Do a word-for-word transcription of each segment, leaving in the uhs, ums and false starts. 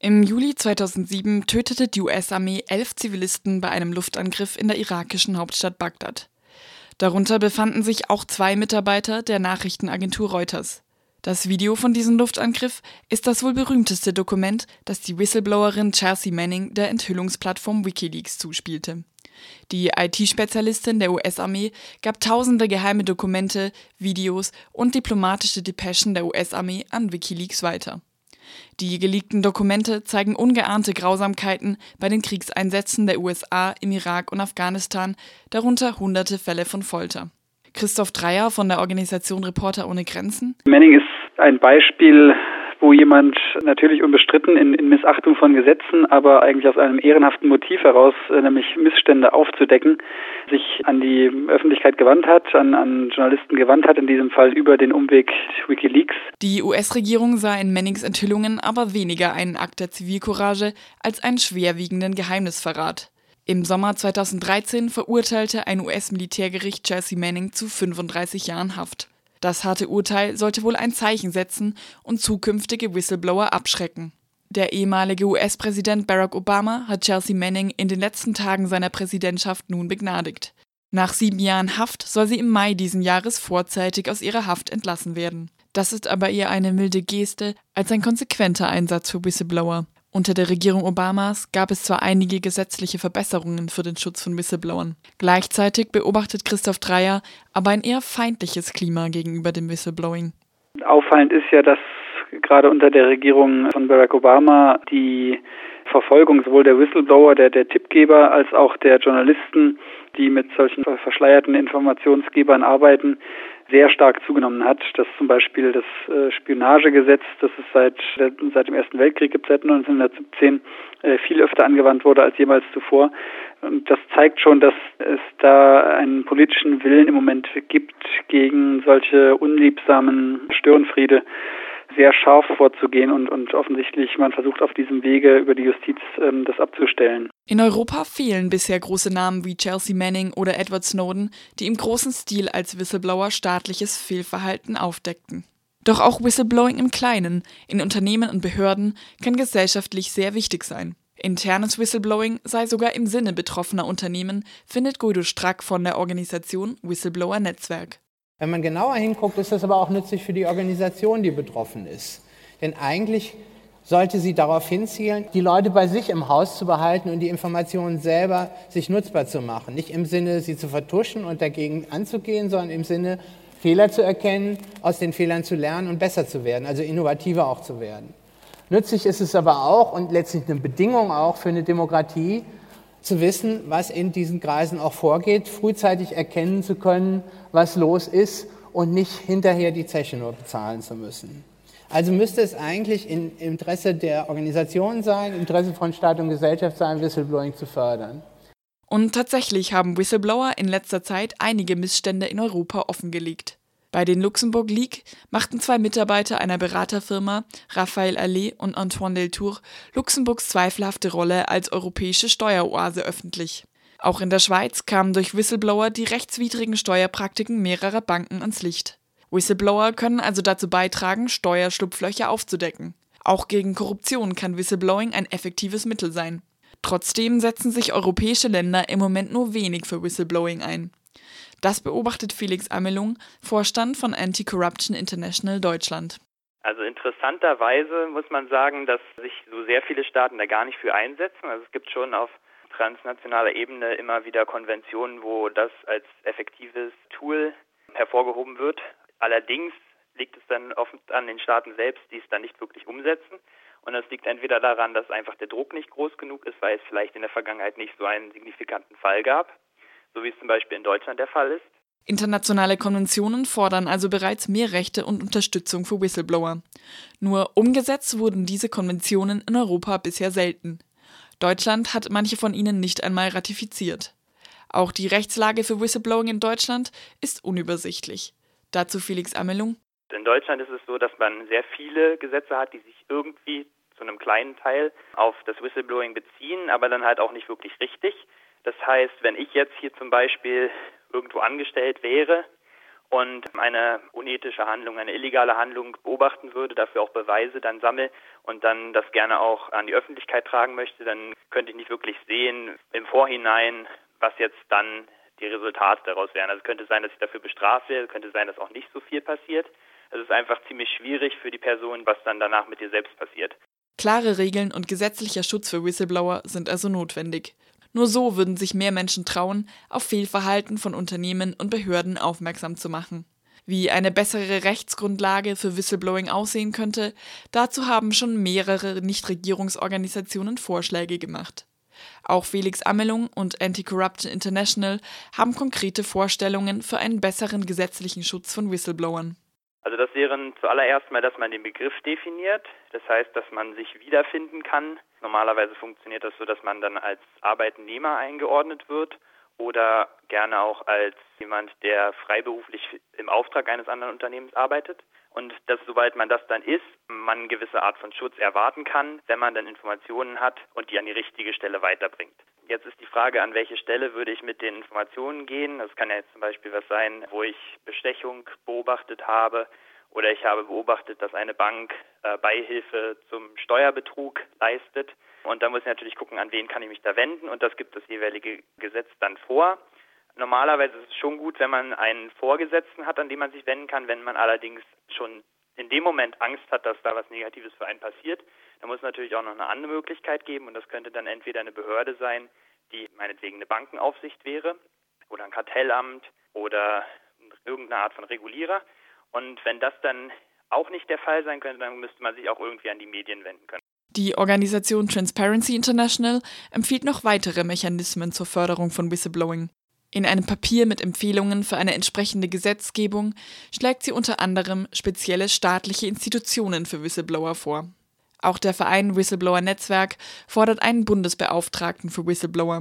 Im Juli zweitausendsieben tötete die U S-Armee elf Zivilisten bei einem Luftangriff in der irakischen Hauptstadt Bagdad. Darunter befanden sich auch zwei Mitarbeiter der Nachrichtenagentur Reuters. Das Video von diesem Luftangriff ist das wohl berühmteste Dokument, das die Whistleblowerin Chelsea Manning der Enthüllungsplattform WikiLeaks zuspielte. Die I T-Spezialistin der U S-Armee gab tausende geheime Dokumente, Videos und diplomatische Depeschen der U S-Armee an WikiLeaks weiter. Die geleakten Dokumente zeigen ungeahnte Grausamkeiten bei den Kriegseinsätzen der U S A im Irak und Afghanistan, darunter hunderte Fälle von Folter. Christoph Dreyer von der Organisation Reporter ohne Grenzen. Manning ist ein Beispiel, wo jemand natürlich unbestritten in, in Missachtung von Gesetzen, aber eigentlich aus einem ehrenhaften Motiv heraus, nämlich Missstände aufzudecken, sich an die Öffentlichkeit gewandt hat, an, an Journalisten gewandt hat, in diesem Fall über den Umweg WikiLeaks. Die U S-Regierung sah in Mannings Enthüllungen aber weniger einen Akt der Zivilcourage als einen schwerwiegenden Geheimnisverrat. Im Sommer zweitausenddreizehn verurteilte ein U S-Militärgericht Chelsea Manning zu fünfunddreißig Jahren Haft. Das harte Urteil sollte wohl ein Zeichen setzen und zukünftige Whistleblower abschrecken. Der ehemalige U S-Präsident Barack Obama hat Chelsea Manning in den letzten Tagen seiner Präsidentschaft nun begnadigt. Nach sieben Jahren Haft soll sie im Mai diesen Jahres vorzeitig aus ihrer Haft entlassen werden. Das ist aber eher eine milde Geste als ein konsequenter Einsatz für Whistleblower. Unter der Regierung Obamas gab es zwar einige gesetzliche Verbesserungen für den Schutz von Whistleblowern. Gleichzeitig beobachtet Christoph Dreyer aber ein eher feindliches Klima gegenüber dem Whistleblowing. Auffallend ist ja, dass gerade unter der Regierung von Barack Obama die Verfolgung sowohl der Whistleblower, der, der Tippgeber, als auch der Journalisten, die mit solchen verschleierten Informationsgebern arbeiten, sehr stark zugenommen hat. Das ist zum Beispiel das äh, Spionagegesetz, das es seit, seit dem Ersten Weltkrieg gibt, seit neunzehnhundertsiebzehn, äh, viel öfter angewandt wurde als jemals zuvor. Und das zeigt schon, dass es da einen politischen Willen im Moment gibt, gegen solche unliebsamen Störenfriede sehr scharf vorzugehen und, und offensichtlich man versucht auf diesem Wege über die Justiz ähm, das abzustellen. In Europa fehlen bisher große Namen wie Chelsea Manning oder Edward Snowden, die im großen Stil als Whistleblower staatliches Fehlverhalten aufdeckten. Doch auch Whistleblowing im Kleinen, in Unternehmen und Behörden, kann gesellschaftlich sehr wichtig sein. Internes Whistleblowing sei sogar im Sinne betroffener Unternehmen, findet Guido Strack von der Organisation Whistleblower Netzwerk. Wenn man genauer hinguckt, ist das aber auch nützlich für die Organisation, die betroffen ist. Denn eigentlich sollte sie darauf hinzielen, die Leute bei sich im Haus zu behalten und die Informationen selber sich nutzbar zu machen. Nicht im Sinne, sie zu vertuschen und dagegen anzugehen, sondern im Sinne, Fehler zu erkennen, aus den Fehlern zu lernen und besser zu werden, also innovativer auch zu werden. Nützlich ist es aber auch und letztlich eine Bedingung auch für eine Demokratie, zu wissen, was in diesen Kreisen auch vorgeht, frühzeitig erkennen zu können, was los ist und nicht hinterher die Zeche nur bezahlen zu müssen. Also müsste es eigentlich im Interesse der Organisation sein, im Interesse von Staat und Gesellschaft sein, Whistleblowing zu fördern. Und tatsächlich haben Whistleblower in letzter Zeit einige Missstände in Europa offengelegt. Bei den Luxemburg Leak machten zwei Mitarbeiter einer Beraterfirma, Raphael Allais und Antoine Deltour, Luxemburgs zweifelhafte Rolle als europäische Steueroase öffentlich. Auch in der Schweiz kamen durch Whistleblower die rechtswidrigen Steuerpraktiken mehrerer Banken ans Licht. Whistleblower können also dazu beitragen, Steuerschlupflöcher aufzudecken. Auch gegen Korruption kann Whistleblowing ein effektives Mittel sein. Trotzdem setzen sich europäische Länder im Moment nur wenig für Whistleblowing ein. Das beobachtet Felix Amelung, Vorstand von Anti-Corruption International Deutschland. Also interessanterweise muss man sagen, dass sich so sehr viele Staaten da gar nicht für einsetzen. Also es gibt schon auf transnationaler Ebene immer wieder Konventionen, wo das als effektives Tool hervorgehoben wird. Allerdings liegt es dann oft an den Staaten selbst, die es dann nicht wirklich umsetzen. Und das liegt entweder daran, dass einfach der Druck nicht groß genug ist, weil es vielleicht in der Vergangenheit nicht so einen signifikanten Fall gab, so wie es zum Beispiel in Deutschland der Fall ist. Internationale Konventionen fordern also bereits mehr Rechte und Unterstützung für Whistleblower. Nur umgesetzt wurden diese Konventionen in Europa bisher selten. Deutschland hat manche von ihnen nicht einmal ratifiziert. Auch die Rechtslage für Whistleblowing in Deutschland ist unübersichtlich. Dazu Felix Amelung. In Deutschland ist es so, dass man sehr viele Gesetze hat, die sich irgendwie zu einem kleinen Teil auf das Whistleblowing beziehen, aber dann halt auch nicht wirklich richtig. Das heißt, wenn ich jetzt hier zum Beispiel irgendwo angestellt wäre und eine unethische Handlung, eine illegale Handlung beobachten würde, dafür auch Beweise dann sammle und dann das gerne auch an die Öffentlichkeit tragen möchte, dann könnte ich nicht wirklich sehen im Vorhinein, was jetzt dann die Resultate daraus wären. Also es könnte sein, dass ich dafür bestraft werde, könnte sein, dass auch nicht so viel passiert. Es ist einfach ziemlich schwierig für die Person, was dann danach mit dir selbst passiert. Klare Regeln und gesetzlicher Schutz für Whistleblower sind also notwendig. Nur so würden sich mehr Menschen trauen, auf Fehlverhalten von Unternehmen und Behörden aufmerksam zu machen. Wie eine bessere Rechtsgrundlage für Whistleblowing aussehen könnte, dazu haben schon mehrere Nichtregierungsorganisationen Vorschläge gemacht. Auch Felix Amelung und Anti-Corruption International haben konkrete Vorstellungen für einen besseren gesetzlichen Schutz von Whistleblowern. Also das wären zuallererst mal, dass man den Begriff definiert. Das heißt, dass man sich wiederfinden kann. Normalerweise funktioniert das so, dass man dann als Arbeitnehmer eingeordnet wird oder gerne auch als jemand, der freiberuflich im Auftrag eines anderen Unternehmens arbeitet. Und dass, sobald man das dann ist, man eine gewisse Art von Schutz erwarten kann, wenn man dann Informationen hat und die an die richtige Stelle weiterbringt. Jetzt ist die Frage, an welche Stelle würde ich mit den Informationen gehen. Das kann ja jetzt zum Beispiel was sein, wo ich Bestechung beobachtet habe oder ich habe beobachtet, dass eine Bank äh, Beihilfe zum Steuerbetrug leistet. Und da muss ich natürlich gucken, an wen kann ich mich da wenden, und das gibt das jeweilige Gesetz dann vor. Normalerweise ist es schon gut, wenn man einen Vorgesetzten hat, an den man sich wenden kann. Wenn man allerdings schon in dem Moment Angst hat, dass da was Negatives für einen passiert, dann muss es natürlich auch noch eine andere Möglichkeit geben, und das könnte dann entweder eine Behörde sein, die meinetwegen eine Bankenaufsicht wäre oder ein Kartellamt oder irgendeine Art von Regulierer. Und wenn das dann auch nicht der Fall sein könnte, dann müsste man sich auch irgendwie an die Medien wenden können. Die Organisation Transparency International empfiehlt noch weitere Mechanismen zur Förderung von Whistleblowing. In einem Papier mit Empfehlungen für eine entsprechende Gesetzgebung schlägt sie unter anderem spezielle staatliche Institutionen für Whistleblower vor. Auch der Verein Whistleblower Netzwerk fordert einen Bundesbeauftragten für Whistleblower.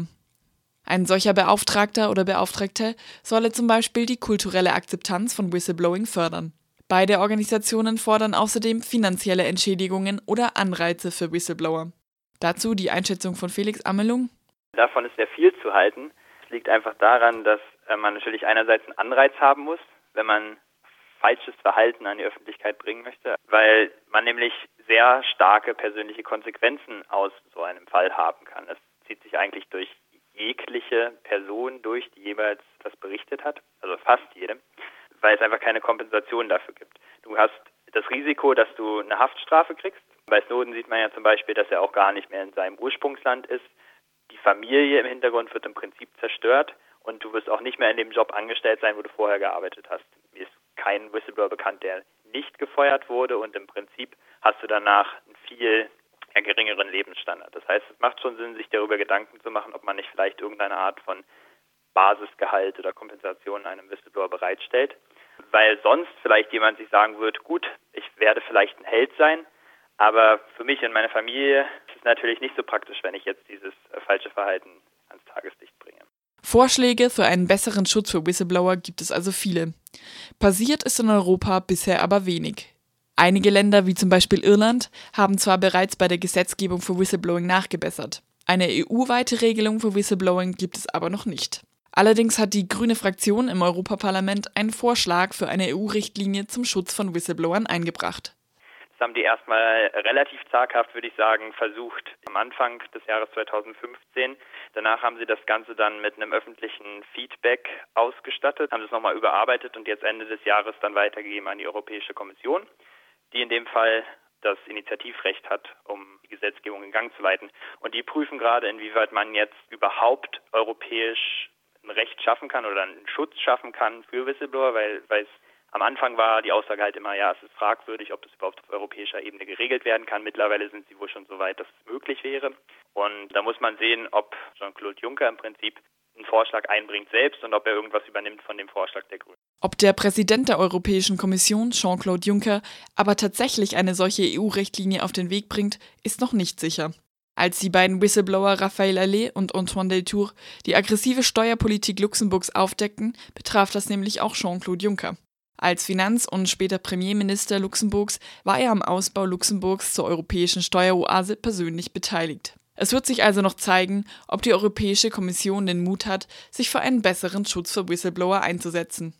Ein solcher Beauftragter oder Beauftragte solle zum Beispiel die kulturelle Akzeptanz von Whistleblowing fördern. Beide Organisationen fordern außerdem finanzielle Entschädigungen oder Anreize für Whistleblower. Dazu die Einschätzung von Felix Amelung. Davon ist sehr viel zu halten. Es liegt einfach daran, dass man natürlich einerseits einen Anreiz haben muss, wenn man falsches Verhalten an die Öffentlichkeit bringen möchte, weil man nämlich sehr starke persönliche Konsequenzen aus so einem Fall haben kann. Es zieht sich eigentlich durch jegliche Person durch, die jeweils das berichtet hat, also fast jede, weil es einfach keine Kompensation dafür gibt. Du hast das Risiko, dass du eine Haftstrafe kriegst. Bei Snowden sieht man ja zum Beispiel, dass er auch gar nicht mehr in seinem Ursprungsland ist. Die Familie im Hintergrund wird im Prinzip zerstört und du wirst auch nicht mehr in dem Job angestellt sein, wo du vorher gearbeitet hast. Mir ist kein Whistleblower bekannt, der nicht gefeuert wurde, und im Prinzip hast du danach einen viel geringeren Lebensstandard. Das heißt, es macht schon Sinn, sich darüber Gedanken zu machen, ob man nicht vielleicht irgendeine Art von Basisgehalt oder Kompensation einem Whistleblower bereitstellt, weil sonst vielleicht jemand sich sagen wird, gut, ich werde vielleicht ein Held sein, aber für mich und meine Familie ist es natürlich nicht so praktisch, wenn ich jetzt dieses äh, falsche Verhalten ans Tageslicht bringe. Vorschläge für einen besseren Schutz für Whistleblower gibt es also viele. Passiert ist in Europa bisher aber wenig. Einige Länder, wie zum Beispiel Irland, haben zwar bereits bei der Gesetzgebung für Whistleblowing nachgebessert. Eine E U-weite Regelung für Whistleblowing gibt es aber noch nicht. Allerdings hat die grüne Fraktion im Europaparlament einen Vorschlag für eine E U-Richtlinie zum Schutz von Whistleblowern eingebracht. Das haben die erstmal relativ zaghaft, würde ich sagen, versucht am Anfang des Jahres zweitausendfünfzehn. Danach haben sie das Ganze dann mit einem öffentlichen Feedback ausgestattet, haben es nochmal überarbeitet und jetzt Ende des Jahres dann weitergegeben an die Europäische Kommission, die in dem Fall das Initiativrecht hat, um die Gesetzgebung in Gang zu leiten. Und die prüfen gerade, inwieweit man jetzt überhaupt europäisch ein Recht schaffen kann oder einen Schutz schaffen kann für Whistleblower, weil, weil es am Anfang war die Aussage halt immer, ja, es ist fragwürdig, ob das überhaupt auf europäischer Ebene geregelt werden kann. Mittlerweile sind sie wohl schon so weit, dass es möglich wäre. Und da muss man sehen, ob Jean-Claude Juncker im Prinzip einen Vorschlag einbringt selbst und ob er irgendwas übernimmt von dem Vorschlag der Grünen. Ob der Präsident der Europäischen Kommission, Jean-Claude Juncker, aber tatsächlich eine solche E U-Richtlinie auf den Weg bringt, ist noch nicht sicher. Als die beiden Whistleblower Raphael Allais und Antoine Deltour die aggressive Steuerpolitik Luxemburgs aufdeckten, betraf das nämlich auch Jean-Claude Juncker. Als Finanz- und später Premierminister Luxemburgs war er am Ausbau Luxemburgs zur europäischen Steueroase persönlich beteiligt. Es wird sich also noch zeigen, ob die Europäische Kommission den Mut hat, sich für einen besseren Schutz für Whistleblower einzusetzen.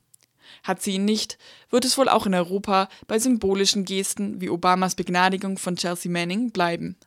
Hat sie ihn nicht, wird es wohl auch in Europa bei symbolischen Gesten wie Obamas Begnadigung von Chelsea Manning bleiben.